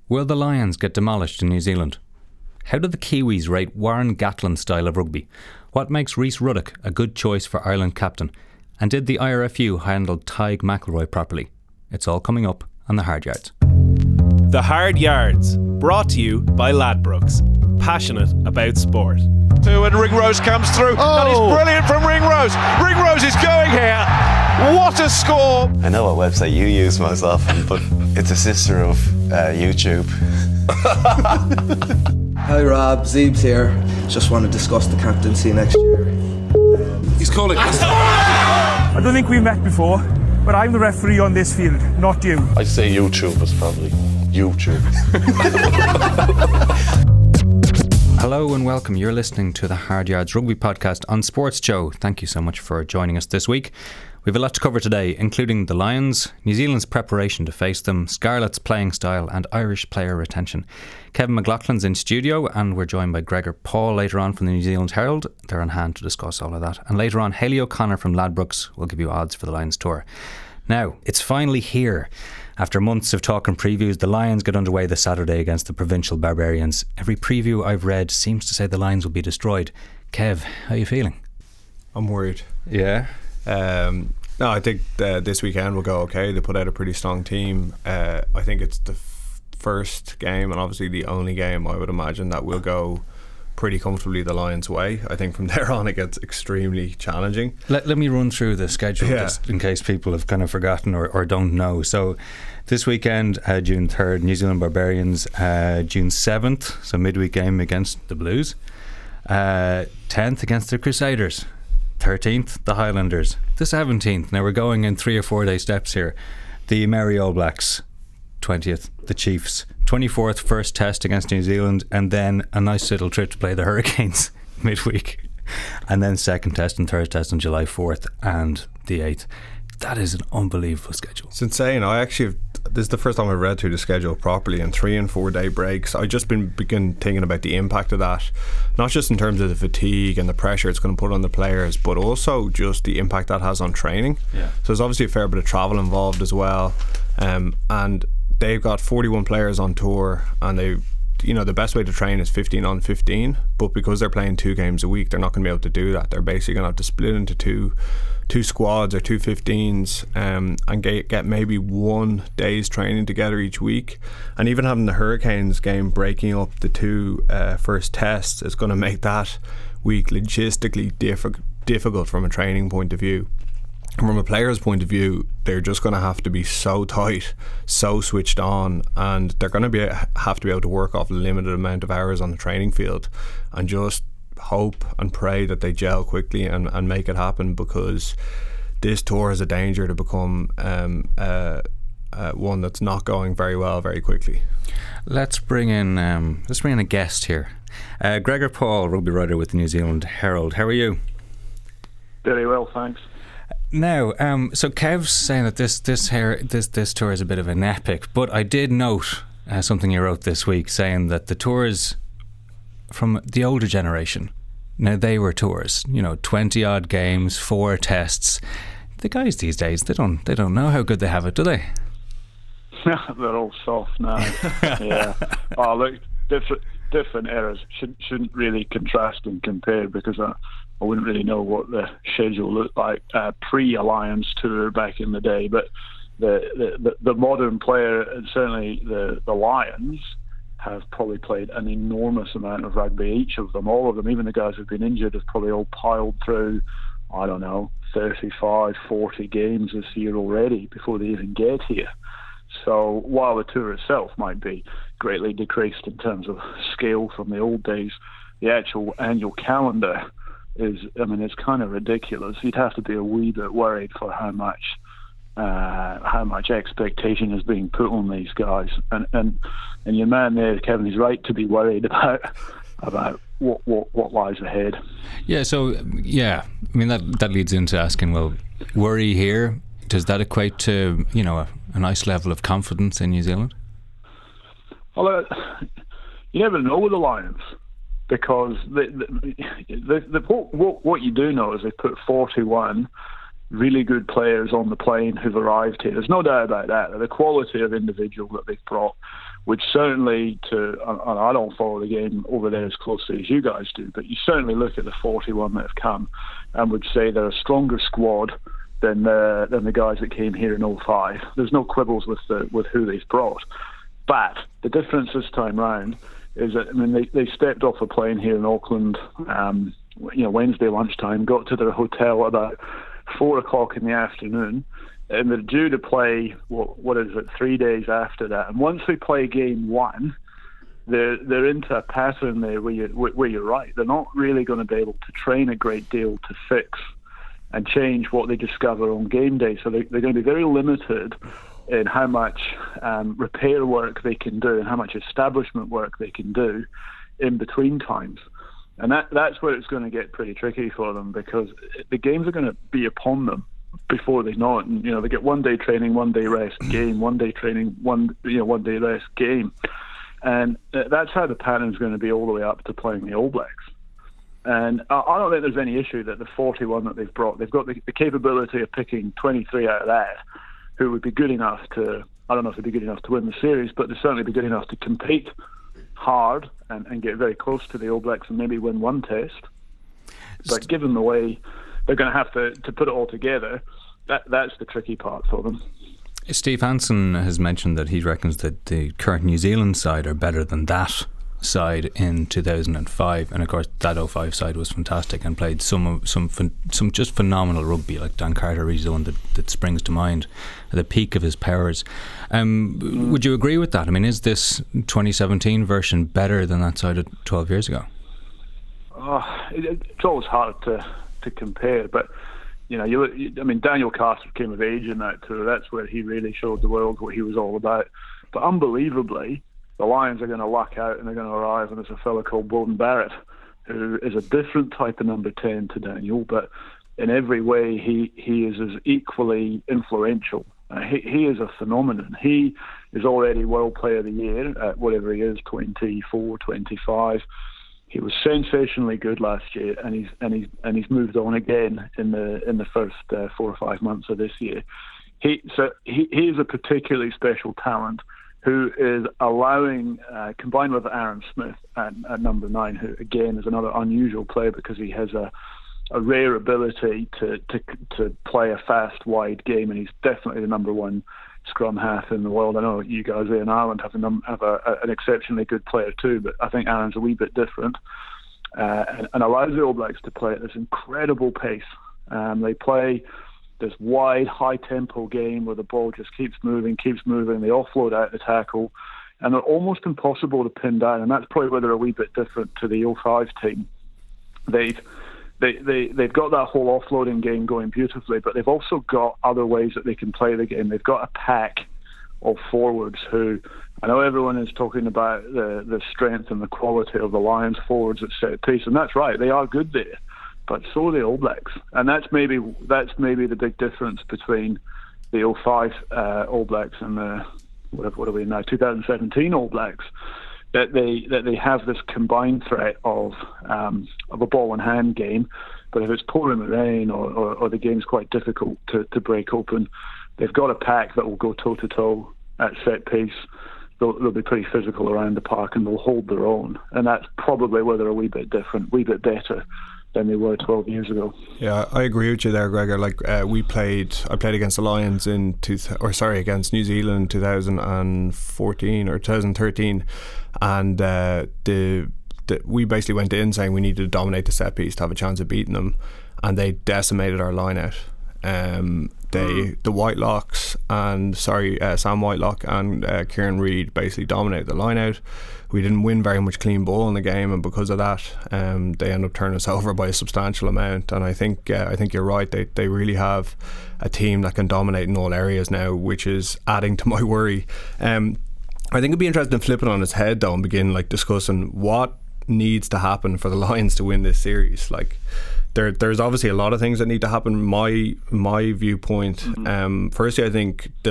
Will the Lions get demolished in New Zealand? How do the Kiwis rate Warren Gatland's style of rugby? What makes Rhys Ruddock a good choice for Ireland captain? And did the IRFU handle Tig McElroy properly? It's all coming up on the Hard Yards. The Hard Yards, brought to you by Ladbrokes. Passionate about sport. And Ringrose comes through. That is brilliant from Ringrose. Ringrose is going here. What a score. I know what website you use most often, but it's a sister of YouTube. Hi Rob, Zeebs here. Just want to discuss the captaincy next year. He's calling. I don't think we've met before, but I'm the referee on this field, not you. I say YouTube is probably YouTube. Hello and welcome. You're listening to the Hard Yards Rugby Podcast on Sports Joe. Thank you so much for joining us this week. We have a lot to cover today, including the Lions, New Zealand's preparation to face them, Scarlet's playing style and Irish player retention. Kevin McLaughlin's in studio and we're joined by Gregor Paul later on from the New Zealand Herald. They're on hand to discuss all of that. And later on, Hayley O'Connor from Ladbrokes will give you odds for the Lions tour. Now, it's finally here. After months of talk and previews, the Lions get underway this Saturday against the Provincial Barbarians. Every preview I've read seems to say the Lions will be destroyed. Kev, how are you feeling? I'm worried. Yeah? No, I think this weekend will go okay. They put out a pretty strong team. I think it's the first game and obviously the only game I would imagine that will go pretty comfortably the Lions' way. I think from there on it gets extremely challenging. Let me run through the schedule just in case people have kind of forgotten or don't know. So this weekend, June 3rd, New Zealand Barbarians, June 7th, so midweek game against the Blues, 10th against the Crusaders, 13th the Highlanders, the 17th, now we're going in 3 or 4 day steps here, the Maori All Blacks, 20th the Chiefs, 24th first test against New Zealand, and then a nice little trip to play the Hurricanes midweek, and then second test and third test on July 4th and the 8th. That is an unbelievable schedule. It's insane. This is the first time I've read through the schedule properly, and 3 and 4 day breaks. I just begin thinking about the impact of that, not just in terms of the fatigue and the pressure it's going to put on the players, but also just the impact that has on training. Yeah. So there's obviously a fair bit of travel involved as well, and they've got 41 players on tour, and the best way to train is 15 on 15, but because they're playing 2 games a week, they're not going to be able to do that. They're basically going to have to split into two squads or 2 15s, and get maybe 1 day's training together each week. And even having the Hurricanes game breaking up the 2 first tests is going to make that week logistically difficult from a training point of view. And from a player's point of view, they're just going to have to be so tight, so switched on, and they're going to have to be able to work off a limited amount of hours on the training field and just hope and pray that they gel quickly and make it happen, because this tour has a danger to become one that's not going very well very quickly. Let's bring in a guest here. Gregor Paul, rugby writer with the New Zealand Herald. How are you? Very well, thanks. Now, so Kev's saying that this tour is a bit of an epic, but I did note something you wrote this week saying that the tours from the older generation, now they were tours, 20 odd games, 4 tests. The guys these days, they don't know how good they have it, do they? They're all soft now. Yeah. Oh, look, different eras shouldn't really contrast and compare, because I wouldn't really know what the schedule looked like pre-Alliance tour back in the day. But the modern player, and certainly the Lions, have probably played an enormous amount of rugby. Each of them, all of them, even the guys who've been injured, have probably all piled through, 35, 40 games this year already before they even get here. So while the tour itself might be greatly decreased in terms of scale from the old days, the actual annual calendar is, it's kind of ridiculous. You'd have to be a wee bit worried for how much expectation is being put on these guys. And your man there, Kevin, is right to be worried about what lies ahead. Yeah, so that leads into asking, well, worry here, does that equate to a nice level of confidence in New Zealand? Well, you never know with the Lions, because what you do know is they put 41 really good players on the plane who've arrived here. There's no doubt about that. The quality of individual that they've brought would certainly, and I don't follow the game over there as closely as you guys do, but you certainly look at the 41 that have come and would say they're a stronger squad than the guys that came here in 05. There's no quibbles with who they've brought. But the difference this time round is that, I mean, they stepped off a plane here in Auckland, Wednesday lunchtime, got to their hotel about 4 o'clock in the afternoon, and they're due to play, what is it, 3 days after that. And once they play game one, they're into a pattern there where you're right. They're not really going to be able to train a great deal to fix and change what they discover on game day. So they're going to be very limited in how much repair work they can do and how much establishment work they can do in between times. And that's where it's going to get pretty tricky for them, because the games are going to be upon them before they know it. And, they get 1 day training, 1 day rest, game, 1 day training, 1 day rest, game. And that's how the pattern is going to be all the way up to playing the All Blacks. And I don't think there's any issue that the 41 that they've brought, they've got the capability of picking 23 out of that who would be good enough to, I don't know if they'd be good enough to win the series, but they'd certainly be good enough to compete hard and get very close to the All Blacks and maybe win one test. But given the way they're going to have to put it all together, that's the tricky part for them. Steve Hansen has mentioned that he reckons that the current New Zealand side are better than that side in 2005, and of course that 05 side was fantastic and played some just phenomenal rugby. Like Dan Carter is the one that springs to mind at the peak of his powers. Would you agree with that? I mean, is this 2017 version better than that side of 12 years ago? It's always hard to compare, but Daniel Carter came of age in that tour. That's where he really showed the world what he was all about. But unbelievably, the Lions are going to luck out and they're going to arrive, and there's a fellow called Beauden Barrett, who is a different type of number 10 to Daniel, but in every way he is as equally influential. He is a phenomenon. He is already World Player of the Year at whatever he is, 24, 25. He was sensationally good last year, and he's moved on again in the first 4 or 5 months of this year. He is a particularly special talent who is allowing, combined with Aaron Smith at number 9, who again is another unusual player because he has a rare ability to play a fast, wide game, and he's definitely the number 1 scrum half in the world. I know you guys there in Ireland have an exceptionally good player too, but I think Aaron's a wee bit different, and allows the All Blacks to play at this incredible pace. They play this wide, high-tempo game where the ball just keeps moving. They offload out the tackle, and they're almost impossible to pin down, and that's probably where they're a wee bit different to the 05 team. They've got that whole offloading game going beautifully, but they've also got other ways that they can play the game. They've got a pack of forwards who, I know everyone is talking about the strength and the quality of the Lions forwards at set piece, and that's right, they are good there. But so are the All Blacks, and that's maybe the big difference between the 05 All Blacks and the what are we now 2017 All Blacks. That they have this combined threat of a ball in hand game, but if it's pouring the rain or the game's quite difficult to break open, they've got a pack that will go toe to toe at set piece. They'll be pretty physical around the park and they'll hold their own, and that's probably where they're a wee bit different, wee bit better than they were 12 years ago. Yeah, I agree with you there, Gregor. Like I played against the Lions against New Zealand in 2014 or 2013, and we basically went in saying we needed to dominate the set piece to have a chance of beating them, and they decimated our line out. The Whitelocks and Sam Whitelock and Kieran Reid basically dominated the line out. We didn't win very much clean ball in the game, and because of that, they end up turning us over by a substantial amount. And I think you're right. They really have a team that can dominate in all areas now, which is adding to my worry. I think it'd be interesting to flip it on its head though and begin discussing what needs to happen for the Lions to win this series. There's obviously a lot of things that need to happen. My viewpoint. Firstly, I think the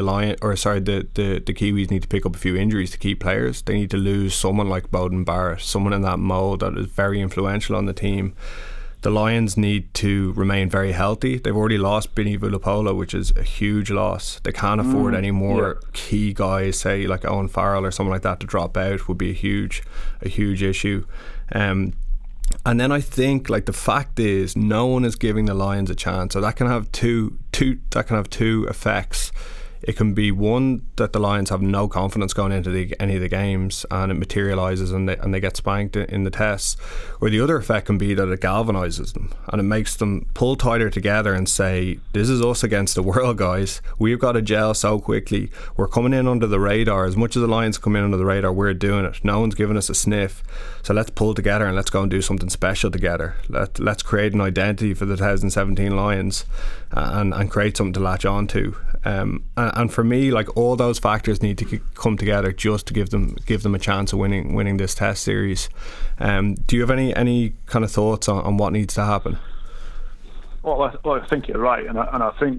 Kiwis need to pick up a few injuries to key players. They need to lose someone like Beauden Barrett, someone in that mould that is very influential on the team. The Lions need to remain very healthy. They've already lost Benny Vunipola, which is a huge loss. They can't afford any more key guys, say like Owen Farrell or someone like that, to drop out. Would be a huge issue. And then I think, like, the fact is, no one is giving the Lions a chance. So that can have two effects. It can be one, that the Lions have no confidence going into any of the games, and it materialises and they get spanked in the tests. Or the other effect can be that it galvanises them and it makes them pull tighter together and say, this is us against the world, guys. We've got to gel so quickly. We're coming in under the radar. As much as the Lions come in under the radar, we're doing it. No one's giving us a sniff. So let's pull together and let's go and do something special together. Let's create an identity for the 2017 Lions and create something to latch on to. And for me, like, all those factors need to come together just to give them a chance of winning this test series. Do you have any kind of thoughts on what needs to happen? Well, I think you're right, and I think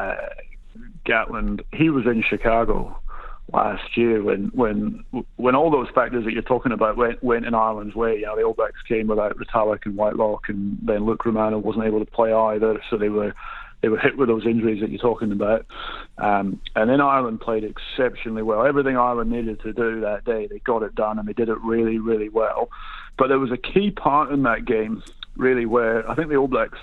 Gatland, he was in Chicago last year when all those factors that you're talking about went in Ireland's way. You know, the All Blacks came without Retallick and Whitelock, and then Luke Romano wasn't able to play either, so they were hit with those injuries that you're talking about. And then Ireland played exceptionally well. Everything Ireland needed to do that day, they got it done, and they did it really, really well. But there was a key part in that game, really, where I think the All Blacks,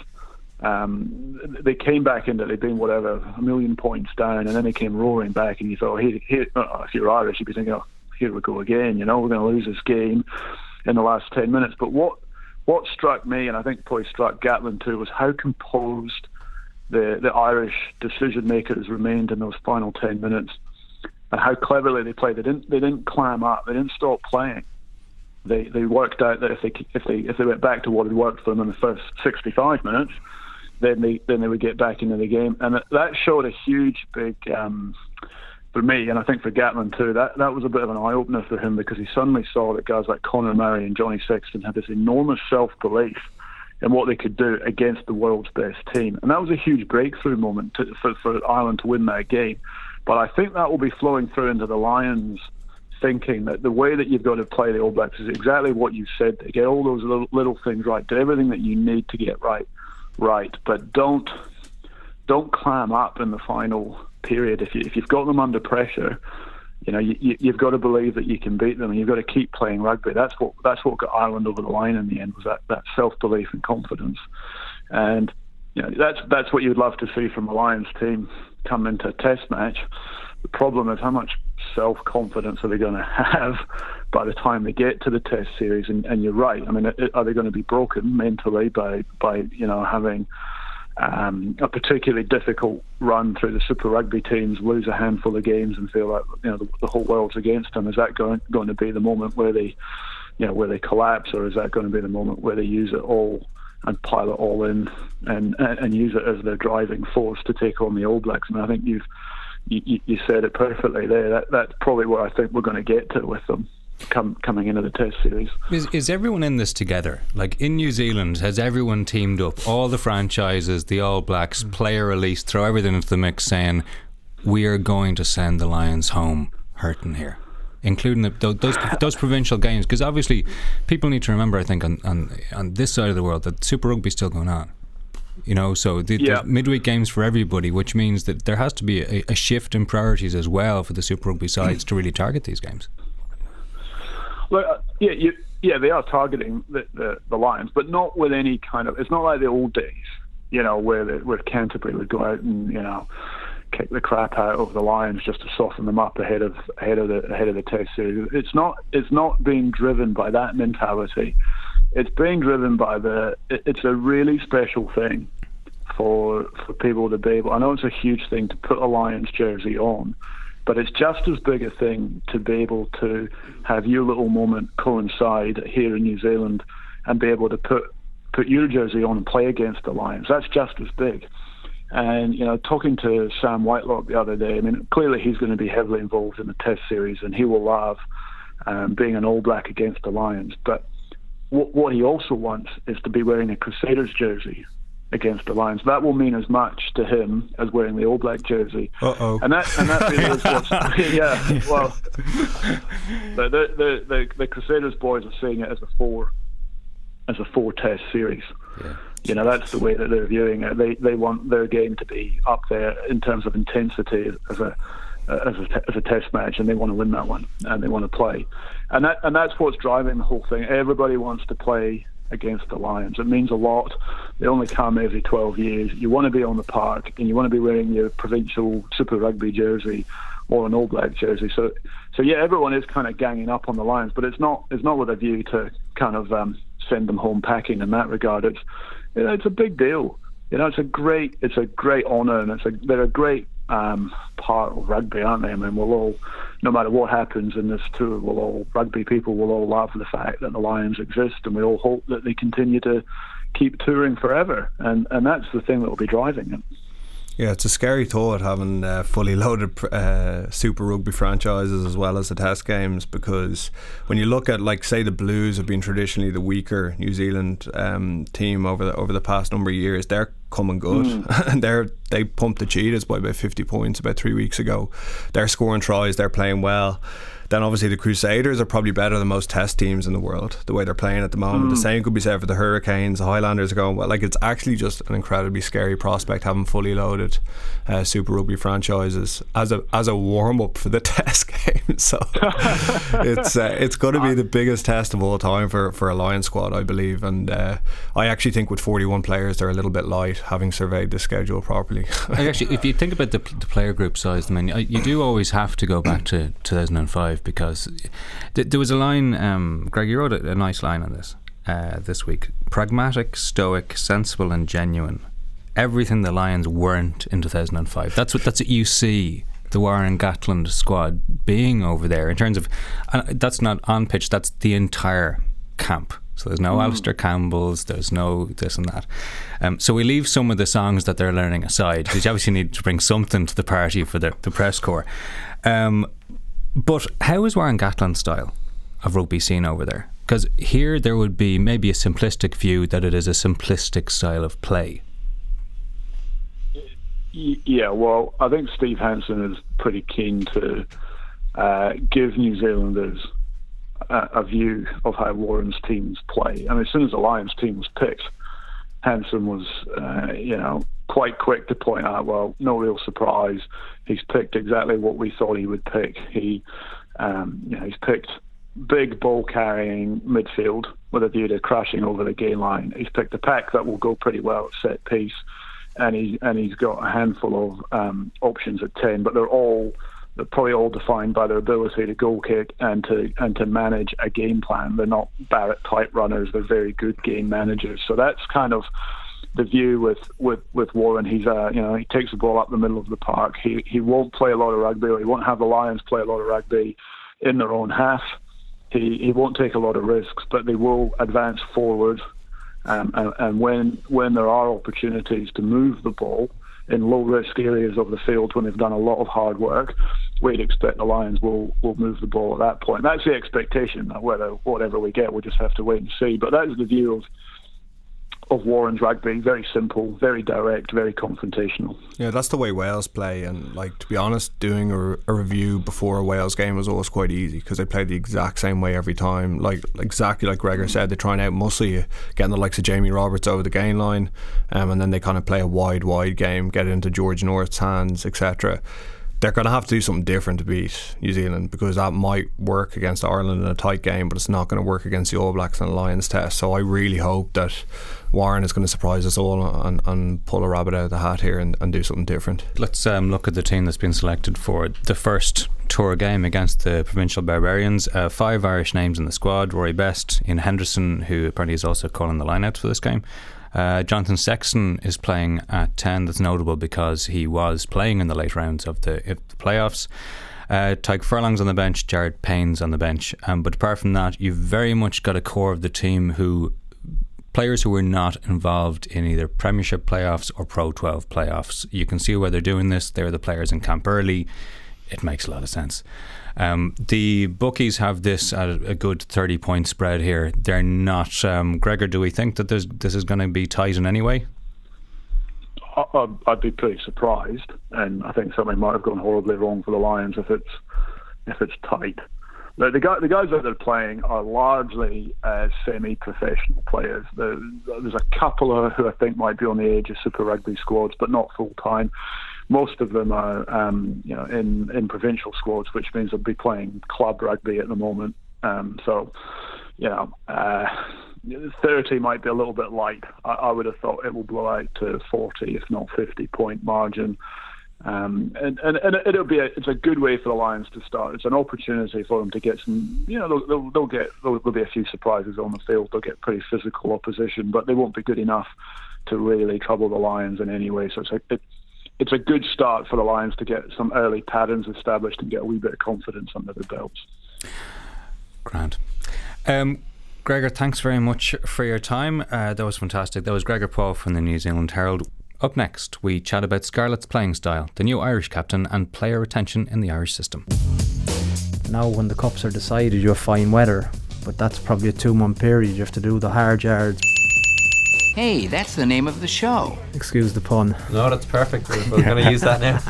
they came back into it. They'd been, whatever, 1 million points down, and then they came roaring back, and you thought, if you're Irish, you'd be thinking, oh, here we go again. You know, we're going to lose this game in the last 10 minutes. But what struck me, and I think probably struck Gatland too, was how composed the Irish decision makers remained in those final 10 minutes, and how cleverly they played. They didn't clam up. They didn't stop playing. They worked out that if they went back to what had worked for them in the first 65 minutes, then they would get back into the game. And that showed a huge big for me, and I think for Gatland too. That was a bit of an eye opener for him, because he suddenly saw that guys like Conor Murray and Johnny Sexton had this enormous self-belief and what they could do against the world's best team. And that was a huge breakthrough moment for Ireland to win that game. But I think that will be flowing through into the Lions thinking that the way that you've got to play the All Blacks is exactly what you said. They get all those little things right, do everything that you need to get right. But don't clam up in the final period. If you've got them under pressure, you know, you've got to believe that you can beat them, and you've got to keep playing rugby. That's what got Ireland over the line in the end, was that self-belief and confidence. And you know, that's what you'd love to see from a Lions team come into a test match. The problem is, how much self-confidence are they going to have by the time they get to the test series? And you're right. I mean, are they going to be broken mentally by you know, having a particularly difficult run through the Super Rugby teams, lose a handful of games and feel like, you know, the whole world's against them? Is that going to be the moment where they collapse, or is that going to be the moment where they use it all and pile it all in and use it as their driving force to take on the All Blacks? And I think you said it perfectly there. That's probably where I think we're going to get to with them coming into the test series. Is everyone in this together? Like in New Zealand, has everyone teamed up? All the franchises, the All Blacks, player release, throw everything into the mix, saying we are going to send the Lions home hurting here, including those provincial games, because obviously people need to remember, I think, on this side of the world, that Super Rugby is still going on. You know, so the midweek games for everybody, which means that there has to be a shift in priorities as well for the Super Rugby sides to really target these games. Well, they are targeting the Lions, but not with any kind of. It's not like the old days, you know, where Canterbury would go out and, you know, kick the crap out of the Lions just to soften them up ahead of the test series. It's not being driven by that mentality. It's being driven by it's a really special thing for people to be able. I know it's a huge thing to put a Lions jersey on, but it's just as big a thing to be able to have your little moment coincide here in New Zealand and be able to put your jersey on and play against the Lions. That's just as big. And, you know, talking to Sam Whitelock the other day, I mean, clearly he's going to be heavily involved in the test series, and he will love being an All Black against the Lions. But what he also wants is to be wearing a Crusaders jersey against the Lions. That will mean as much to him as wearing the All Black jersey. And that really is what's well, the Crusaders boys are seeing it as a 4. as a 4-test series. Yeah. You know, that's the way that they're viewing it. They want their game to be up there in terms of intensity as a test match, and they want to win that one, and they want to play, and that's what's driving the whole thing. Everybody wants to play against the Lions. It means a lot. They only come every 12 years. You want to be on the park, and you want to be wearing your provincial Super Rugby jersey or an All Black jersey. So yeah, everyone is kind of ganging up on the Lions, but it's not with a view to kind of send them home packing in that regard. It's a big deal. You know, it's a great honour, and they're a great part of rugby, aren't they? I mean, we'll all, no matter what happens in this tour, rugby people will all love the fact that the Lions exist, and we all hope that they continue to keep touring forever, and that's the thing that will be driving it. Yeah, it's a scary thought having fully loaded Super Rugby franchises as well as the Test games, because when you look at, like, say, the Blues have been traditionally the weaker New Zealand team over the past number of years. They're coming good, and they pumped the Cheetahs by about 50 points about 3 weeks ago. They're scoring tries, they're playing well. Then obviously the Crusaders are probably better than most Test teams in the world, the way they're playing at the moment. The same could be said for the Hurricanes. The Highlanders are going well. Like, it's actually just an incredibly scary prospect having fully loaded Super Rugby franchises as a warm up for the Test game. So it's going to be the biggest test of all time for a Lions squad, I believe. And I actually think with 41 players they're a little bit light, having surveyed the schedule properly. Actually, if you think about the player group size, I mean, you do always have to go back to 2005, because there was a line, Greg, you wrote a nice line on this week. Pragmatic, stoic, sensible and genuine. Everything the Lions weren't in 2005. That's what you see the Warren Gatland squad being over there in terms of, that's not on pitch, that's the entire camp. So there's no Alistair Campbell's, there's no this and that. So we leave some of the songs that they're learning aside, because you obviously need to bring something to the party for the press corps. But how is Warren Gatland's style of rugby seen over there? Because here there would be maybe a simplistic view that it is a simplistic style of play. Yeah, well, I think Steve Hansen is pretty keen to give New Zealanders a view of how Warren's teams play. I mean, as soon as the Lions team was picked, Hansen was, quite quick to point out, well, no real surprise. He's picked exactly what we thought he would pick. He's picked big ball-carrying midfield with a view to crashing over the gain line. He's picked a pack that will go pretty well at set piece, and he's got a handful of options at 10, but they're probably all defined by their ability to goal kick and to manage a game plan. They're not Barrett type runners. They're very good game managers. So that's kind of the view with Warren. He's he takes the ball up the middle of the park. He won't play a lot of rugby, or he won't have the Lions play a lot of rugby in their own half. He won't take a lot of risks, but they will advance forward. And when there are opportunities to move the ball in low risk areas of the field, when they've done a lot of hard work, we'd expect the Lions will move the ball at that point. That's the expectation. Whatever we get, we'll just have to wait and see. But that is the view of Warren's rugby. Very simple, very direct, very confrontational. Yeah, that's the way Wales play. And, like, to be honest, doing a review before a Wales game was always quite easy, because they play the exact same way every time. Like, exactly like Gregor said, they try and out-muscle you, getting the likes of Jamie Roberts over the gain line, and then they kind of play a wide game, get it into George North's hands, etc. They're going to have to do something different to beat New Zealand, because that might work against Ireland in a tight game, but it's not going to work against the All Blacks in a Lions test. So I really hope that Warren is going to surprise us all and pull a rabbit out of the hat here and do something different. Let's look at the team that's been selected for the first tour game against the Provincial Barbarians. 5 Irish names in the squad: Rory Best, Ian Henderson, who apparently is also calling the line-outs for this game. Jonathan Sexton is playing at 10. That's notable because he was playing in the late rounds of the playoffs. Tyke Furlong's on the bench, Jared Payne's on the bench, but apart from that, you've very much got a core of the team players who were not involved in either Premiership playoffs or Pro 12 playoffs. You can see where they're doing this. They're the players in camp early. It makes a lot of sense. The bookies have this at a good 30-point spread here. They're not. Gregor, do we think that this is going to be tight in any way? I'd be pretty surprised, and I think something might have gone horribly wrong for the Lions if it's tight. the guys that they're playing are largely semi-professional players. There's a couple who I think might be on the age of Super Rugby squads, but not full-time. Most of them are in provincial squads, which means they'll be playing club rugby at the moment. 30 might be a little bit light. I would have thought it will blow out to 40, if not 50-point margin. And it's a good way for the Lions to start. It's an opportunity for them to get some. There'll be a few surprises on the field. They'll get pretty physical opposition, but they won't be good enough to really trouble the Lions in any way. So it's a good start for the Lions to get some early patterns established and get a wee bit of confidence under their belts. Grand. Gregor, thanks very much for your time. That was fantastic. That was Gregor Paul from the New Zealand Herald. Up next, we chat about Scarlet's playing style, the new Irish captain, and player retention in the Irish system. Now when the cups are decided, you have fine weather, but that's probably a 2-month period. You have to do the hard yards. Hey, that's the name of the show. Excuse the pun. No, that's perfect. We're going to use that now.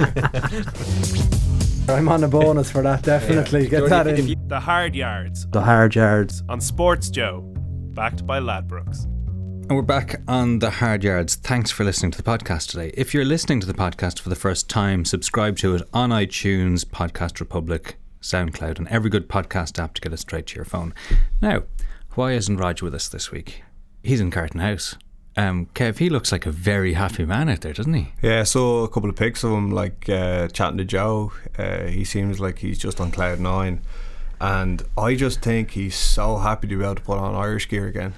I'm on a bonus for that, definitely. Get that in. The hard yards. The hard yards. On Sports Joe, backed by Ladbrokes. And we're back on the hard yards. Thanks for listening to the podcast today. If you're listening to the podcast for the first time, subscribe to it on iTunes, Podcast Republic, SoundCloud, and every good podcast app to get it straight to your phone. Now, why isn't Rog with us this week? He's in Carton House. Kev, he looks like a very happy man out there, doesn't he? Yeah, I saw a couple of pics of him, chatting to Joe. He seems like he's just on cloud 9. And I just think he's so happy to be able to put on Irish gear again.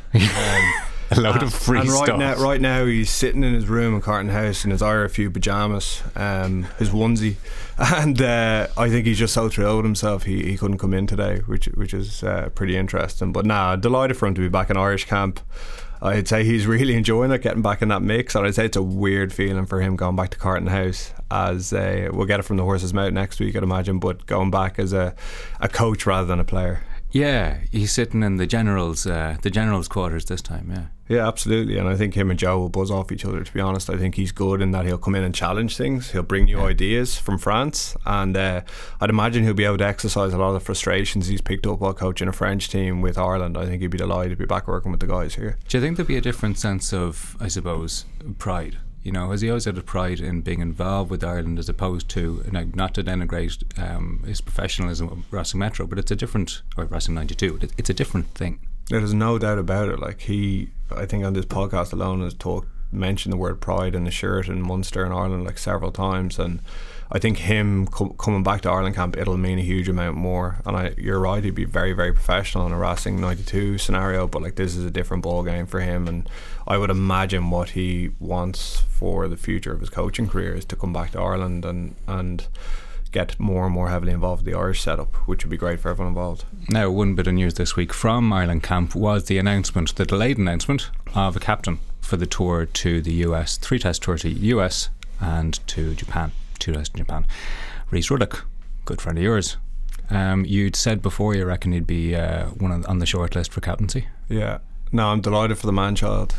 A load of free stuff. Right now he's sitting in his room in Carton House in his IRFU pyjamas, his onesie, and I think he's just so thrilled with himself he couldn't come in today, which is pretty interesting. But delighted for him to be back in Irish camp. I'd say he's really enjoying it, getting back in that mix, and I'd say it's a weird feeling for him going back to Carton House as we'll get it from the horse's mouth next week, I'd imagine, but going back as a coach rather than a player. Yeah, he's sitting in the general's quarters this time. Yeah, absolutely. And I think him and Joe will buzz off each other, to be honest. I think he's good in that he'll come in and challenge things. He'll bring new ideas from France, and I'd imagine he'll be able to exercise a lot of the frustrations he's picked up while coaching a French team with Ireland. I think he'd be delighted to be back working with the guys here. Do you think there'll be a different sense of, I suppose, pride? You know, has he always had a pride in being involved with Ireland as opposed to, not to denigrate his professionalism of Racing Metro, but it's a different, or Racing 92, it's a different thing. There's no doubt about it. I think on this podcast alone has mentioned the word pride in the shirt in Munster and Ireland several times, and I think him coming back to Ireland camp, it'll mean a huge amount more. And you're right, he'd be very, very professional in a Racing 92 scenario, but this is a different ball game for him, and I would imagine what he wants for the future of his coaching career is to come back to Ireland and get more and more heavily involved in the Irish setup, which would be great for everyone involved. Now, one bit of news this week from Ireland camp was the delayed announcement of a captain for the tour to the US, 3-test tour to US and to Japan, 2 tests in Japan. Rhys Ruddock, good friend of yours. You'd said before you reckon he'd be on the short list for captaincy. Yeah. No, I'm delighted for the man-child.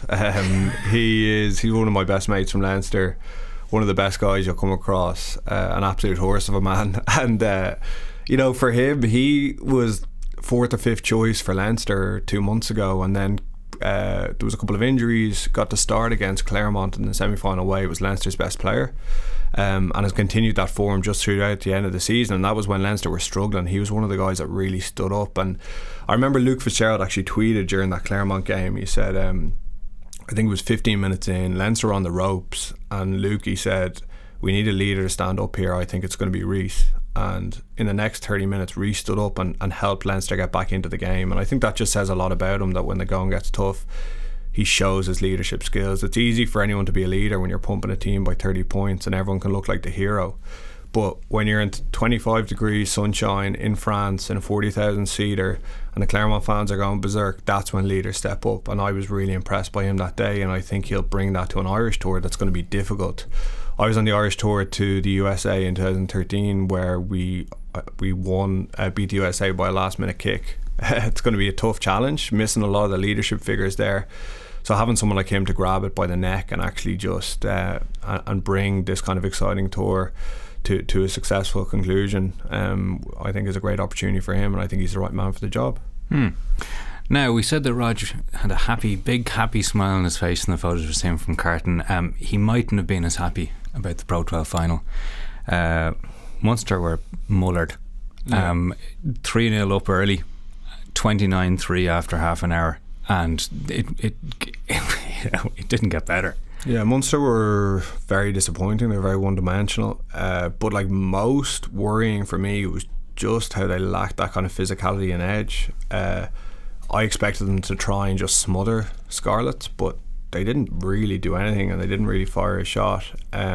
He's one of my best mates from Leinster, one of the best guys you'll come across, an absolute horse of a man. And for him, he was 4th or 5th choice for Leinster 2 months ago, and then there was a couple of injuries, got to start against Claremont in the semi-final way, was Leinster's best player, and has continued that form just throughout the end of the season. And that was when Leinster were struggling. He was one of the guys that really stood up. And I remember Luke Fitzgerald actually tweeted during that Claremont game, he said, I think it was 15 minutes in, Leinster on the ropes, and Luke, he said, we need a leader to stand up here. I think it's going to be Rhys. And in the next 30 minutes, Rhys stood up and helped Leinster get back into the game. And I think that just says a lot about him, that when the going gets tough, he shows his leadership skills. It's easy for anyone to be a leader when you're pumping a team by 30 points and everyone can look like the hero. But when you're in 25 degrees sunshine in France in a 40,000 seater and the Claremont fans are going berserk, that's when leaders step up. And I was really impressed by him that day, and I think he'll bring that to an Irish tour that's going to be difficult. I was on the Irish tour to the USA in 2013 where we won, beat the USA by a last minute kick. It's going to be a tough challenge, missing a lot of the leadership figures there. So having someone like him to grab it by the neck and actually just and bring this kind of exciting tour to a successful conclusion, I think is a great opportunity for him, and I think he's the right man for the job. Now, we said that Rog had a big happy smile on his face in the photos we're seeing from Carton. He mightn't have been as happy about the Pro 12 final. Munster were mullered. 3-0 up early, 29-3 after half an hour, and it didn't get better. Yeah, Munster were very disappointing. They're very one-dimensional. But like most worrying for me was just how they lacked that kind of physicality and edge. I expected them to try and just smother Scarlets, but they didn't really do anything, and they didn't really fire a shot.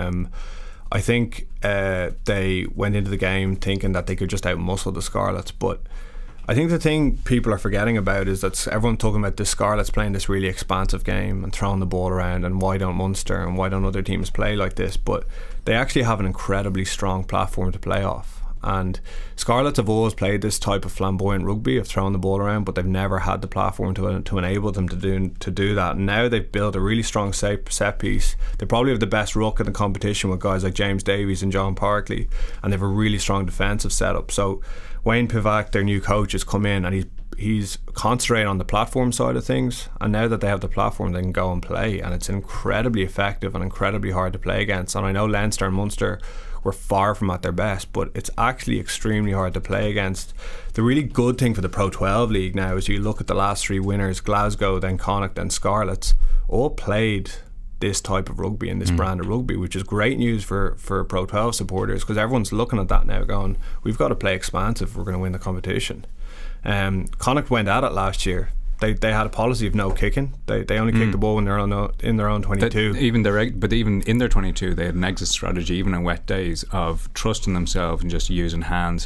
I think they went into the game thinking that they could just outmuscle the Scarlets, but I think the thing people are forgetting about is that everyone's talking about the Scarlets playing this really expansive game and throwing the ball around, and why don't Munster and why don't other teams play like this, but they actually have an incredibly strong platform to play off. And Scarlets have always played this type of flamboyant rugby of throwing the ball around, but they've never had the platform to enable them to do that. And now they've built a really strong set piece. They probably have the best ruck in the competition with guys like James Davies and John Parkley, and they have a really strong defensive setup. So Wayne Pivac, their new coach, has come in and he's concentrating on the platform side of things, and now that they have the platform, they can go and play, and it's incredibly effective and incredibly hard to play against. And I know Leinster and Munster were far from at their best, but it's actually extremely hard to play against. The really good thing for the Pro 12 League now is you look at the last three winners, Glasgow, then Connacht, then Scarlets, all played this type of rugby and this brand of rugby, which is great news for Pro 12 supporters, because everyone's looking at that now going, we've got to play expansive if we're going to win the competition. Connacht went at it last year. They had a policy of no kicking. They only kicked the ball when they're in their own 22. But even in their 22, they had an exit strategy, even on wet days, of trusting themselves and just using hands.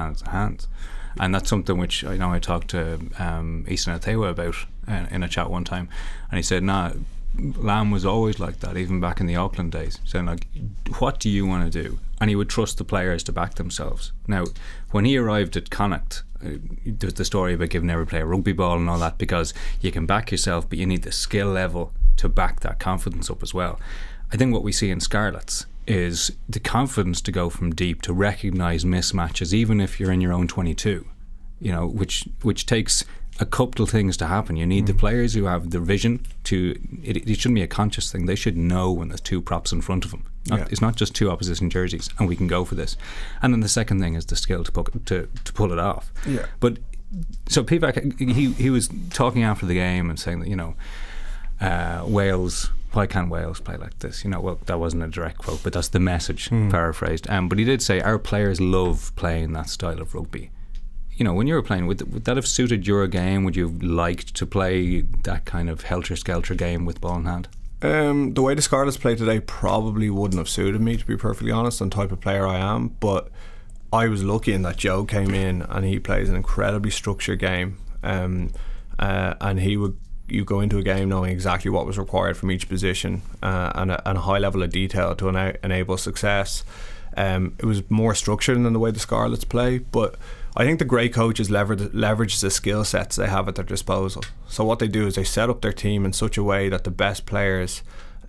And that's something which I know I talked to Easton Atewa about in a chat one time, and he said, Lamb was always like that, even back in the Auckland days, saying like, what do you want to do? And he would trust the players to back themselves. Now, when he arrived at Connacht, there's the story about giving every player rugby ball and all that, because you can back yourself, but you need the skill level to back that confidence up as well. I think what we see in Scarlets is the confidence to go from deep, to recognise mismatches, even if you're in your own 22, which takes a couple of things to happen. You need the players who have the vision to, it shouldn't be a conscious thing. They should know when there's two props in front of them. It's not just two opposition jerseys and we can go for this. And then the second thing is the skill to pull it off. Yeah. But so Pivac, he was talking after the game and saying that, Wales, why can't Wales play like this? Well, that wasn't a direct quote, but that's the message, paraphrased. But he did say our players love playing that style of rugby. When you were playing, would that have suited your game? Would you have liked to play that kind of helter-skelter game with ball in hand? The way the Scarlets play today probably wouldn't have suited me, to be perfectly honest, on the type of player I am. But I was lucky in that Joe came in and he plays an incredibly structured game. And you go into a game knowing exactly what was required from each position, and a high level of detail to enable success. It was more structured than the way the Scarlets play, but I think the great coaches leverage the skill sets they have at their disposal. So what they do is they set up their team in such a way that the best players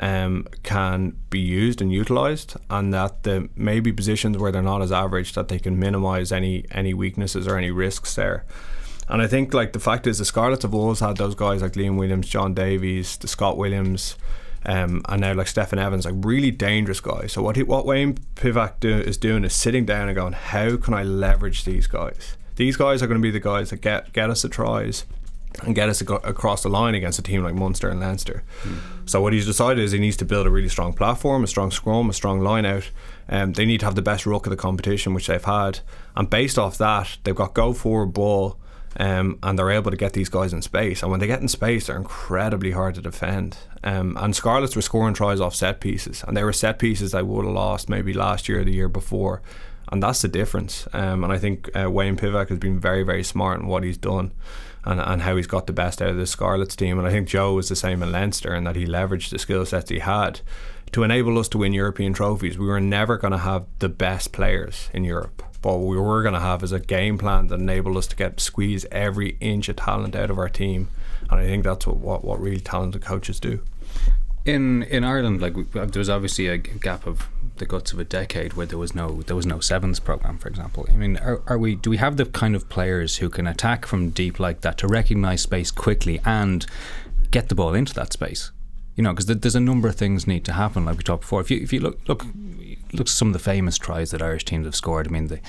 can be used and utilised, and that the maybe positions where they're not as average, that they can minimise any weaknesses or any risks there. And I think the fact is the Scarlets have always had those guys like Liam Williams, John Davies, the Scott Williams, and now like Stephen Evans, really dangerous guys. So what Wayne Pivac is doing is sitting down and going, how can I leverage these guys? These guys are going to be the guys that get us the tries and get us across the line against a team like Munster and Leinster. So what he's decided is he needs to build a really strong platform, a strong scrum, a strong line out. They need to have the best ruck of the competition, which they've had, and based off that they've got go forward ball. And they're able to get these guys in space, and when they get in space they're incredibly hard to defend, and Scarlets were scoring tries off set pieces, and they were set pieces they would have lost maybe last year or the year before, and that's the difference. And I think Wayne Pivac has been very, very smart in what he's done and how he's got the best out of the Scarlets team. And I think Joe was the same in Leinster, in that he leveraged the skill sets he had to enable us to win European trophies. We were never going to have the best players in Europe, but what we were going to have is a game plan that enabled us to squeeze every inch of talent out of our team, and I think that's what really talented coaches do. In Ireland, there was obviously a gap of the guts of a decade where there was no sevens program, for example. I mean, do we have the kind of players who can attack from deep like that, to recognise space quickly and get the ball into that space? You know, because there's a number of things need to happen, like we talked before. If you look at some of the famous tries that Irish teams have scored. I mean,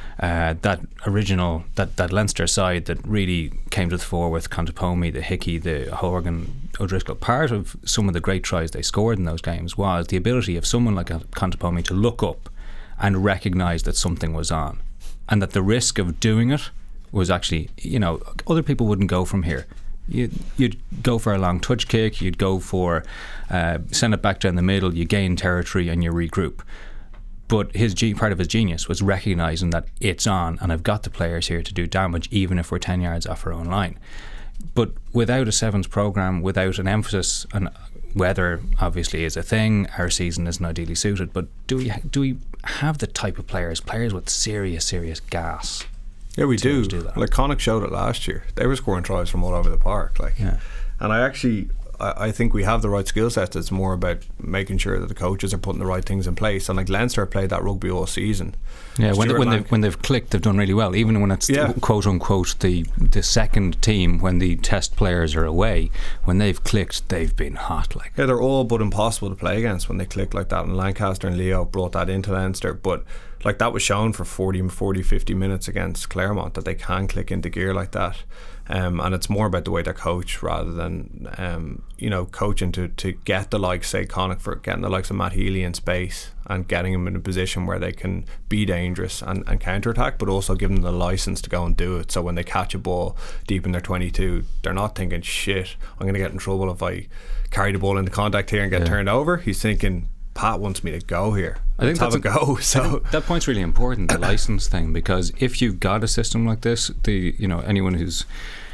that Leinster side that really came to the fore with Contepomi, the Hickey, the Horgan, O'Driscoll. Part of some of the great tries they scored in those games was the ability of someone like Contepomi to look up and recognise that something was on, and that the risk of doing it was actually, you know, other people wouldn't go from here. You'd go for a long touch kick, you'd go for send it back down the middle, you gain territory and you regroup. But part of his genius was recognising that it's on, and I've got the players here to do damage even if we're 10 yards off our own line. But without a sevens programme, without an emphasis on weather, obviously is a thing, our season isn't ideally suited, but do we have the type of players with serious gas? Yeah, we do. Like Connacht showed it last year. They were scoring tries from all over the park. And I think we have the right skill sets. It's more about making sure that the coaches are putting the right things in place. And like Leinster played that rugby all season. Yeah, when they've clicked, they've done really well. Even when it's quote unquote the second team, when the test players are away, when they've clicked, they've been hot. Like, yeah, they're all but impossible to play against when they click like that. And Lancaster and Leo brought that into Leinster, but like that was shown for 50 minutes against Claremont, that they can click into gear like that. And it's more about the way they're coached rather than coaching to get the likes, say Connacht, for getting the likes of Matt Healy in space and getting them in a position where they can be dangerous and counter-attack, but also give them the license to go and do it. So when they catch a ball deep in their 22, they're not thinking, shit, I'm going to get in trouble if I carry the ball into contact here and get turned over. He's thinking, Pat wants me to go here. Let's have a go. So that point's really important, the license thing, because if you've got a system like this, anyone who's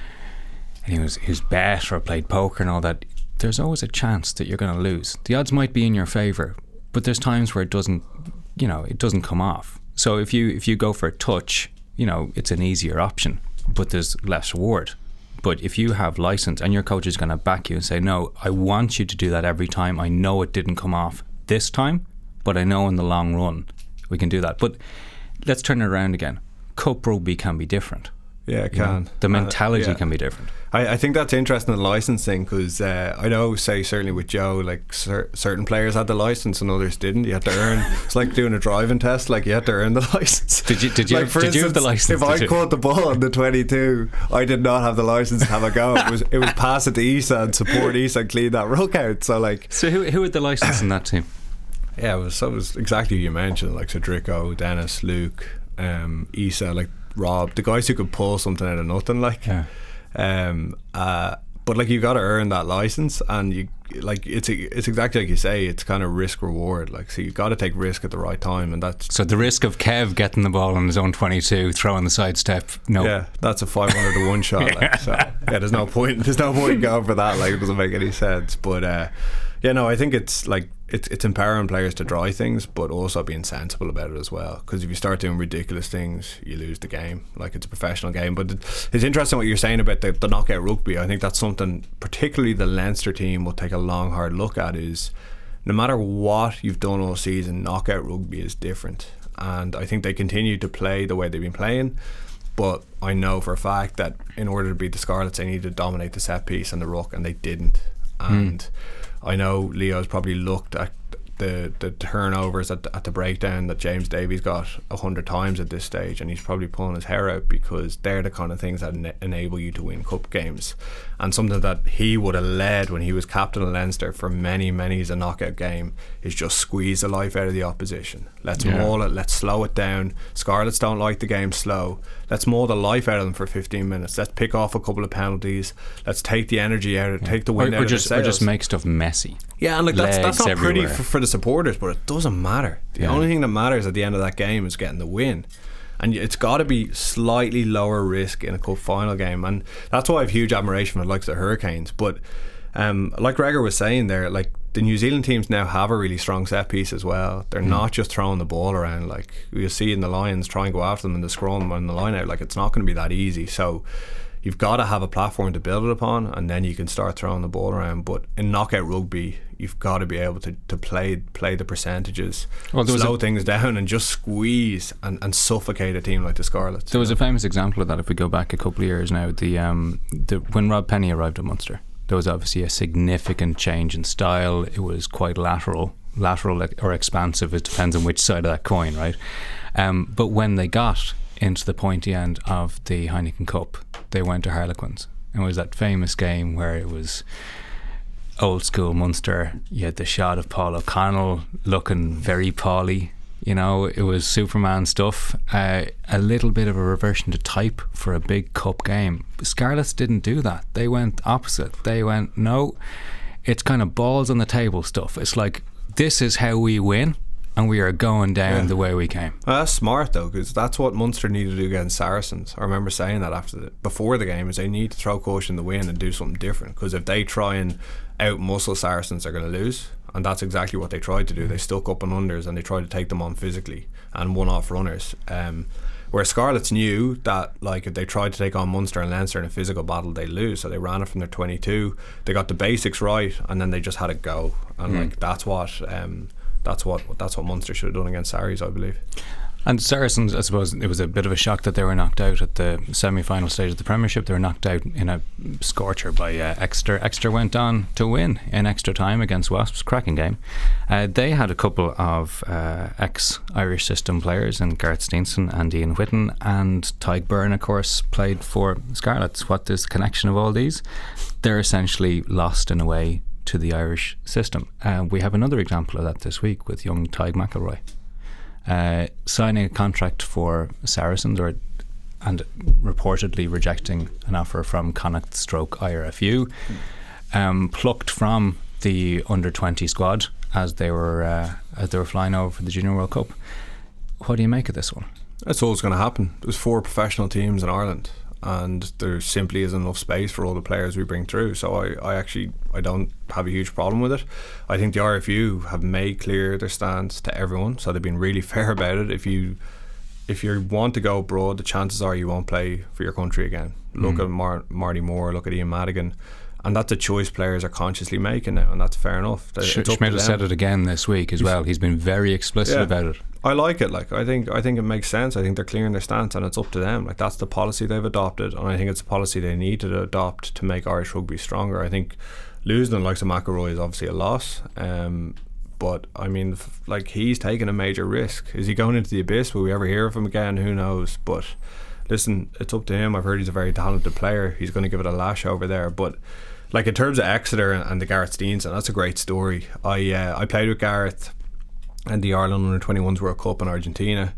bet or played poker and all that, there's always a chance that you're going to lose. The odds might be in your favour, but there's times where it doesn't come off. So if you go for a touch, it's an easier option, but there's less reward. But if you have license and your coach is going to back you and say, no, I want you to do that every time. I know it didn't come off this time, but I know in the long run we can do that. But let's turn it around again. Cup rugby can be different. Yeah, it can. The mentality can be different. I think that's interesting, the licensing, because I know, say certainly with Joe, like certain players had the license and others didn't. You had to earn. It's like doing a driving test. Like, you had to earn the license. Did you have the license? If I caught the ball on the 22, I did not have the license to have a go. It was pass it to Isa and support Isa and clean that ruck out. So who had the license in that team? Yeah, it was exactly what you mentioned, like Cedrico, Dennis, Luke, Isa, like Rob, the guys who could pull something out of nothing, like. Yeah. But like, you got to earn that license, and you like it's exactly like you say, it's kind of risk reward. Like, so you got to take risk at the right time, and that's so the risk of Kev getting the ball on his own 22, throwing the sidestep. No, yeah, that's a 500 to 1 shot. Like, so yeah, there's no point going for that. Like, it doesn't make any sense. But I think it's like it's empowering players to try things, but also being sensible about it as well. Because if you start doing ridiculous things, you lose the game. Like, it's a professional game. But it's interesting what you're saying about the knockout rugby. I think that's something particularly the Leinster team will take a long, hard look at. Is no matter what you've done all season, knockout rugby is different. And I think they continue to play the way they've been playing. But I know for a fact that in order to beat the Scarlets, they need to dominate the set piece and the ruck, and they didn't. And I know Leo's probably looked at the turnovers at the breakdown that James Davies got 100 times at this stage, and he's probably pulling his hair out, because they're the kind of things that enable you to win cup games, and something that he would have led when he was captain of Leinster for many as a knockout game is just squeeze the life out of the opposition. Let's maul it, let's slow it down. Scarlets don't like the game slow. Let's maul the life out of them for 15 minutes. Let's pick off a couple of penalties. Let's take the energy out of it, take the wind out of the sails. Or just make stuff messy. Yeah, and like that's not pretty for the supporters, but it doesn't matter. The only thing that matters at the end of that game is getting the win. And it's got to be slightly lower risk in a cup final game, and that's why I have huge admiration for the likes of the Hurricanes. But like Gregor was saying there, like, the New Zealand teams now have a really strong set piece as well. They're not just throwing the ball around. Like, you'll see in the Lions try and go after them in the scrum and the line out. Like, it's not going to be that easy. So you've got to have a platform to build it upon, and then you can start throwing the ball around. But in knockout rugby, you've got to be able to play the percentages, slow things down, and just squeeze and suffocate a team like the Scarlets. There was a famous example of that if we go back a couple of years now. When Rob Penny arrived at Munster, there was obviously a significant change in style. It was quite lateral or expansive. It depends on which side of that coin, right? But when they got into the pointy end of the Heineken Cup, they went to Harlequins. And it was that famous game where it was old school Munster. You had the shot of Paul O'Connell looking very Pauly. You know, it was Superman stuff. A little bit of a reversion to type for a big cup game. Scarlets didn't do that. They went opposite. They went, no, it's kind of balls on the table stuff. It's like, this is how we win, and we are going down the way we came. Well, that's smart though, because that's what Munster needed to do against Saracens. I remember saying that before the game, is they need to throw caution in the wind and do something different, because if they try and out-muscle Saracens, they're going to lose. And that's exactly what they tried to do. They stuck up on unders and they tried to take them on physically and one-off runners. Where Scarlets knew that, like, if they tried to take on Munster and Leinster in a physical battle, they'd lose. So they ran it from their 22. They got the basics right, and then they just had it go. And like that's what Munster should have done against Sarries, I believe. And Saracens, I suppose it was a bit of a shock that they were knocked out at the semi-final stage of the Premiership. They were knocked out in a scorcher by Exeter. Exeter went on to win in extra time against Wasps. Cracking game. They had a couple of ex-Irish system players in Gareth Steenson and Ian Whitten, and Tyke Byrne, of course, played for Scarlets. What is the connection of all these? They're essentially lost in a way to the Irish system. We have another example of that this week with young Tyke McElroy. Signing a contract for Saracens and reportedly rejecting an offer from Connacht / IRFU, plucked from the under-20 squad as they were flying over for the Junior World Cup. What do you make of this one? That's always going to happen. There's 4 professional teams in Ireland, and there simply isn't enough space for all the players we bring through. So I don't have a huge problem with it. I think the RFU have made clear their stance to everyone, so they've been really fair about it. If you want to go abroad, the chances are you won't play for your country again. Look at Marty Moore, look at Ian Madigan, and that's a choice players are consciously making now, and that's fair enough. Schmidt has said it again this week as well. He's been very explicit about it. I like it. Like I think it makes sense. I think they're clear in their stance, and it's up to them. Like that's the policy they've adopted, and I think it's a policy they need to adopt to make Irish rugby stronger. I think losing the likes of McElroy is obviously a loss, but I mean, like he's taking a major risk. Is he going into the abyss? Will we ever hear of him again? Who knows? But listen, it's up to him. I've heard he's a very talented player. He's going to give it a lash over there, but. Like in terms of Exeter and the Gareth Steenson, that's a great story. I played with Gareth in the Ireland Under-21s World Cup in Argentina.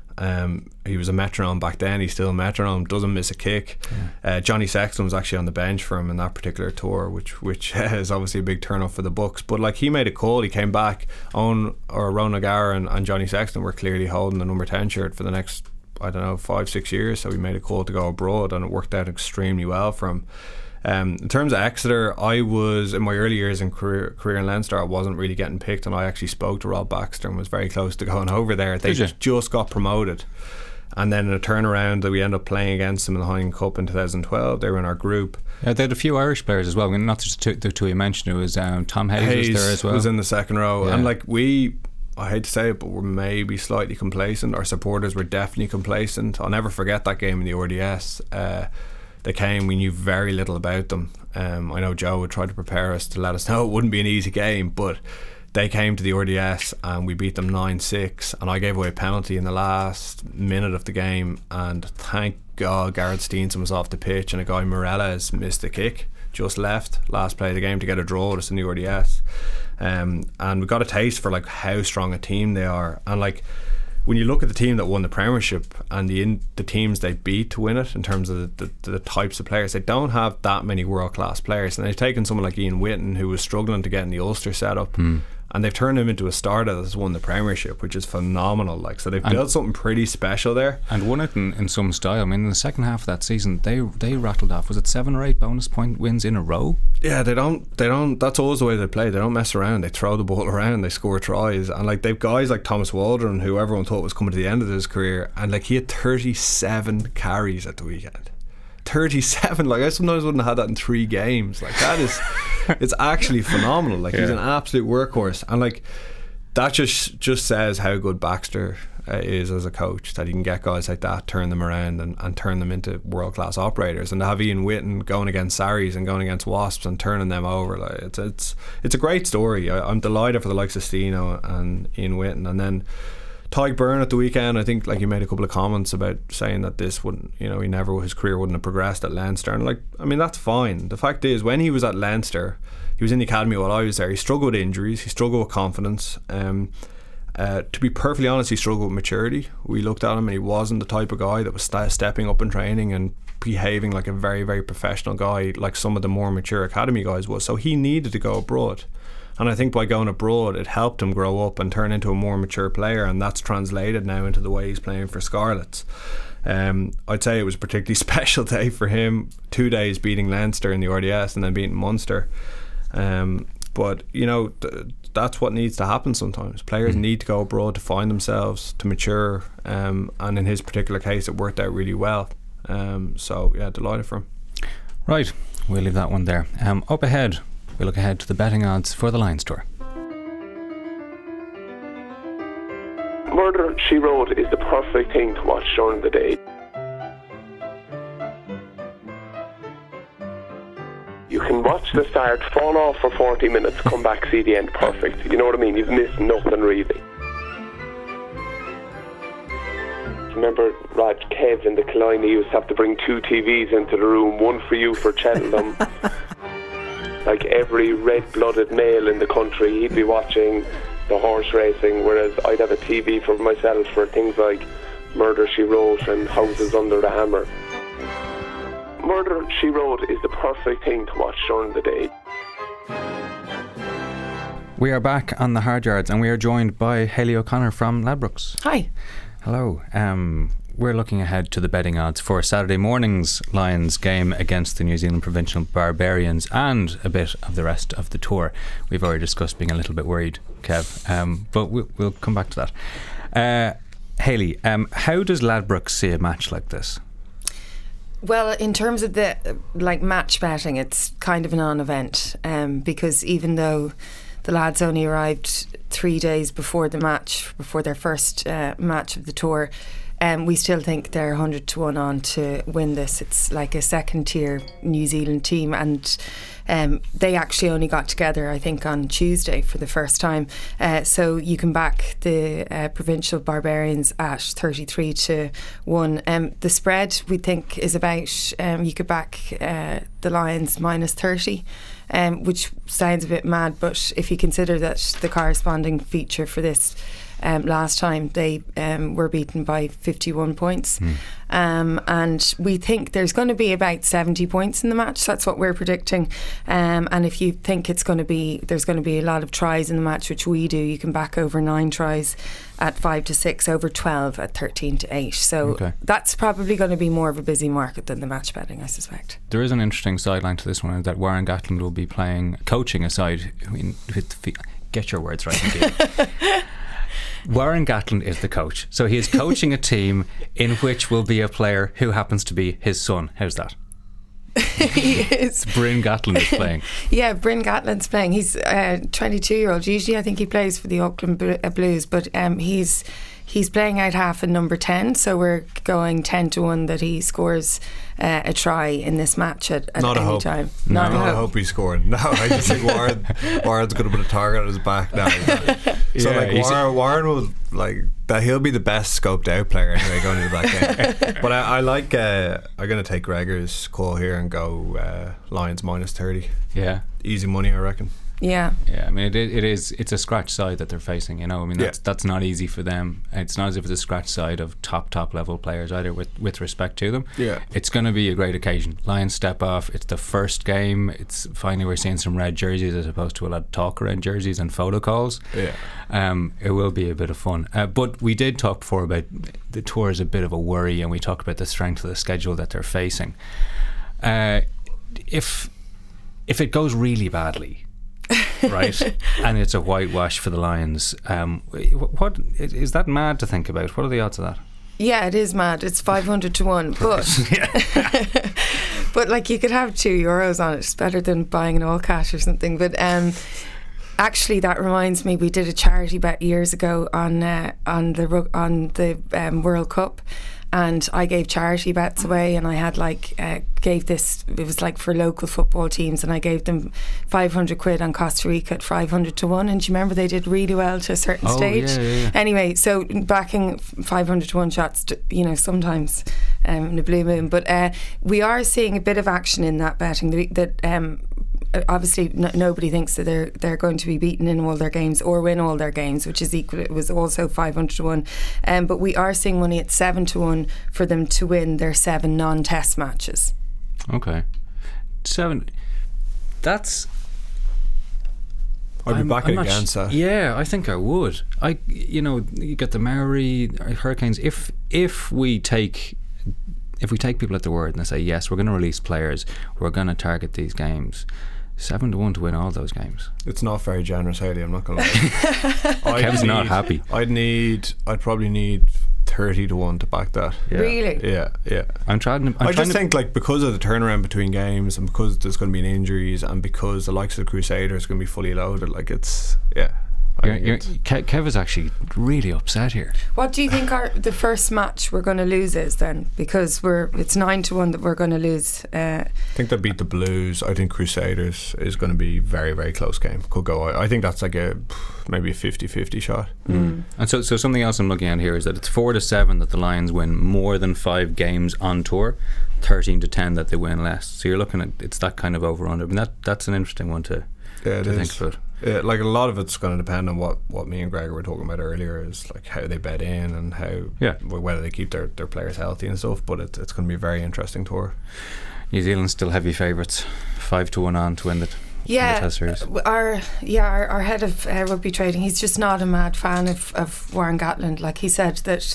He was a metronome back then. He's still a metronome, doesn't miss a kick. Johnny Sexton was actually on the bench for him in that particular tour, which is obviously a big turn up for the Bucks. But like he made a call, he came back. Ron O'Gara and Johnny Sexton were clearly holding the number 10 shirt for the next, 5-6 years. So he made a call to go abroad, and it worked out extremely well for him. In terms of Exeter, I was in my early years in career in Leinster, I wasn't really getting picked, and I actually spoke to Rob Baxter and was very close to going over there. They just got promoted, and then in a turnaround that we ended up playing against them in the Heineken Cup in 2012. They were in our group. They had a few Irish players as well. I mean, not just the two you mentioned. It was Tom Hayes was there as well. Was in the second row, and like I hate to say it, but we're maybe slightly complacent. Our supporters were definitely complacent. I'll never forget that game in the RDS. They came, we knew very little about them. I know Joe would try to prepare us to let us know it wouldn't be an easy game, but they came to the RDS and we beat them 9-6, and I gave away a penalty in the last minute of the game, and thank God Gareth Steenson was off the pitch, and a guy Morales missed the kick, just left last play of the game to get a draw with us in the RDS. And we got a taste for like how strong a team they are, and like when you look at the team that won the Premiership and the teams they beat to win it, in terms of the types of players, they don't have that many world-class players, and they've taken someone like Ian Whitten, who was struggling to get in the Ulster setup, and they've turned him into a starter that's won the Premiership, which is phenomenal. Like, so they've built something pretty special there, and won it in some style. I mean, in the second half of that season, they rattled off, was it 7 or 8 bonus point wins in a row? Yeah, they don't. That's always the way they play. They don't mess around. They throw the ball around. They score tries, and like they've guys like Thomas Waldron, who everyone thought was coming to the end of his career, and like he had 37 carries at the weekend. 37. Like, I sometimes wouldn't have had that in 3 games. Like, that is, it's actually phenomenal. Like, he's an absolute workhorse, and like that just says how good Baxter is as a coach, that he can get guys like that, turn them around and turn them into world class operators. And to have Ian Whitten going against Sarries and going against Wasps and turning them over, like, it's a great story. I'm delighted for the likes of Steno and Ian Whitten. And then Tyke Byrne at the weekend, I think, like, you made a couple of comments about saying that this wouldn't, his career wouldn't have progressed at Leinster, and like, I mean, that's fine. The fact is, when he was at Leinster, he was in the academy while I was there, he struggled with injuries, he struggled with confidence. To be perfectly honest, he struggled with maturity. We looked at him and he wasn't the type of guy that was stepping up in training and behaving like a very, very professional guy like some of the more mature academy guys was. So he needed to go abroad. And I think by going abroad, it helped him grow up and turn into a more mature player, and that's translated now into the way he's playing for Scarlets. I'd say it was a particularly special day for him. 2 days beating Leinster in the RDS and then beating Munster. But that's what needs to happen sometimes. Players need to go abroad to find themselves, to mature, and in his particular case, it worked out really well. So yeah, delighted for him. Right, we'll leave that one there. Up ahead, we look ahead to the betting odds for the Lions tour. Murder, She Wrote is the perfect thing to watch during the day. You can watch the start, fall off for 40 minutes, come back, see the end, perfect. You know what I mean? You've missed nothing really. Remember, Rod, Kev in the Killiney used to have to bring 2 TVs into the room, one for you for Cheltenham. Like every red-blooded male in the country, he'd be watching the horse racing, whereas I'd have a TV for myself for things like Murder, She Wrote and Houses Under the Hammer. Murder, She Wrote is the perfect thing to watch during the day. We are back on the Hard Yards, and we are joined by Hayley O'Connor from Ladbrokes. Hi. Hello. We're looking ahead to the betting odds for Saturday morning's Lions game against the New Zealand Provincial Barbarians and a bit of the rest of the tour. We've already discussed being a little bit worried, Kev, but we'll come back to that. Hayley, how does Ladbrokes see a match like this? Well, in terms of the match betting, it's kind of a non-event, because even though the lads only arrived 3 days before the match, before their first match of the tour, we still think they're 100 to 1 on to win this. It's like a second tier New Zealand team, and they actually only got together, I think, on Tuesday for the first time. So you can back the Provincial Barbarians at 33 to 1. The spread, we think, is about, you could back the Lions minus 30. Which sounds a bit mad, but if you consider that the corresponding feature for this last time they were beaten by 51 points, and we think there's going to be about 70 points in the match. That's what we're predicting, and if you think there's going to be a lot of tries in the match, which we do, you can back over 9 tries at 5 to 6, over 12 at 13 to 8. So that's probably going to be more of a busy market than the match betting, I suspect. There is an interesting sideline to this one, that Warren Gatland will be playing, coaching aside. I mean, get your words right, indeed. Warren Gatland is the coach, so he is coaching a team in which will be a player who happens to be his son. How's that? He is. Bryn Gatland is playing. Yeah, Bryn Gatland's playing. He's a 22-year-old. Usually I think he plays for the Auckland Blues, but he's playing out half in number 10, so we're going 10 to 1 that he scores a try in this match at any time. Not a hope he scored. No, I just think Warren's going to put a target on his back now. So Warren will that. He'll be the best scoped out player anyway going into that game. But I like. I'm going to take Gregor's call here and go Lions minus 30. Yeah, easy money, I reckon. Yeah. I mean, it's a scratch side that they're facing, I mean, that's not easy for them. It's not as if it's a scratch side of top level players either, with respect to them. It's going to be a great occasion. Lions step off. It's the first game. It's finally we're seeing some red jerseys as opposed to a lot of talk around jerseys and photo calls. It will be a bit of fun, but we did talk before about the tour is a bit of a worry, and we talked about the strength of the schedule that they're facing. If it goes really badly, right, and it's a whitewash for the Lions, what is that mad to think about? What are the odds of that? Yeah, it is mad. It's 500 to 1, but but like you could have €2 on it. It's better than buying an all cash or something. But actually, that reminds me, we did a charity bet years ago on the World Cup. And I gave charity bets away, and I had gave this, it was like for local football teams, and I gave them 500 quid on Costa Rica at 500 to 1. And do you remember they did really well to a certain stage? Yeah. Anyway, so backing 500 to 1 shots, sometimes in a blue moon. But we are seeing a bit of action in that betting that obviously nobody thinks that they're going to be beaten in all their games or win all their games, which is equal. It was also 500 to 1, but we are seeing money at 7 to 1 for them to win their 7 non-test matches. Okay, 7. That's. I'd be backing against that. Yeah, I think I would. You get the Maori Hurricanes. If we take people at their word and they say yes, we're going to release players, we're going to target these games. 7 to 1 to win all those games. It's not very generous, Hayley, I'm not going to lie. Kev's not happy. I'd probably need 30 to 1 to back that. Yeah. Really? Yeah. I just think because of the turnaround between games, and because there's going to be injuries, and because the likes of the Crusaders are going to be fully loaded, Kev is actually really upset here. What do you think the first match we're going to lose is then? Because it's 9 to 1 that we're going to lose. I think they beat the Blues. I think Crusaders is going to be very, very close game. Could go. I think that's like maybe a 50-50 shot. And so something else I'm looking at here is that it's 4 to 7 that the Lions win more than 5 games on tour, 13 to 10 that they win less. So you're looking at, it's that kind of over under. I mean, that's an interesting one to think about. Yeah, like a lot of it's going to depend on what me and Gregor were talking about earlier, is like how they bet in and whether they keep their players healthy and stuff. But it's going to be a very interesting tour. New Zealand's still heavy favourites, 5 to 1 on to win the Test series. Our head of rugby trading, he's just not a mad fan of Warren Gatland. Like he said that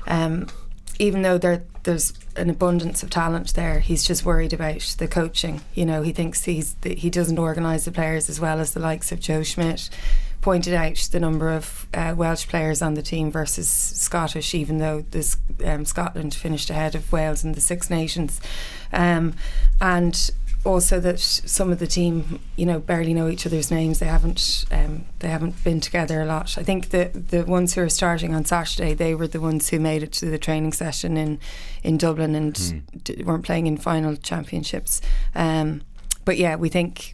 even though there's an abundance of talent there, he's just worried about the coaching. He thinks he doesn't organise the players as well as the likes of Joe Schmidt. Pointed out the number of Welsh players on the team versus Scottish, even though Scotland finished ahead of Wales in the Six Nations, and also that some of the team, barely know each other's names. They haven't been together a lot. I think the ones who are starting on Saturday, they were the ones who made it to the training session in Dublin and weren't playing in final championships. But yeah, we think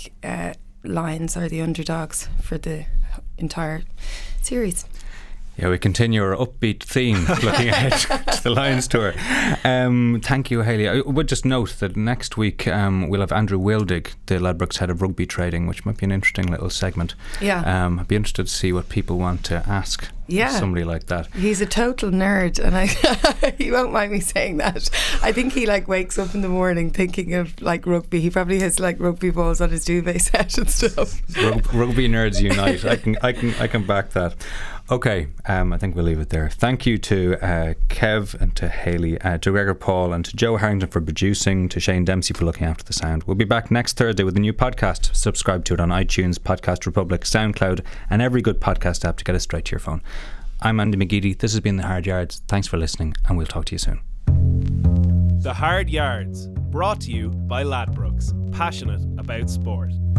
Lions are the underdogs for the entire series. Yeah, we continue our upbeat theme looking ahead to the Lions tour. Thank you, Hayley. I would just note that next week we'll have Andrew Wildig, the Ladbrokes head of rugby trading, which might be an interesting little segment. Yeah. I'd be interested to see what people want to ask somebody like that. He's a total nerd, and he won't mind me saying that. I think he wakes up in the morning thinking of rugby. He probably has rugby balls on his duvet set and stuff. Rugby nerds unite. I can back that. Okay, I think we'll leave it there. Thank you to Kev and to Hayley, to Gregor Paul and to Joe Harrington for producing, to Shane Dempsey for looking after the sound. We'll be back next Thursday with a new podcast. Subscribe to it on iTunes, Podcast Republic, SoundCloud and every good podcast app to get it straight to your phone. I'm Andy McGeady. This has been The Hard Yards. Thanks for listening, and we'll talk to you soon. The Hard Yards, brought to you by Ladbrokes, passionate about sport.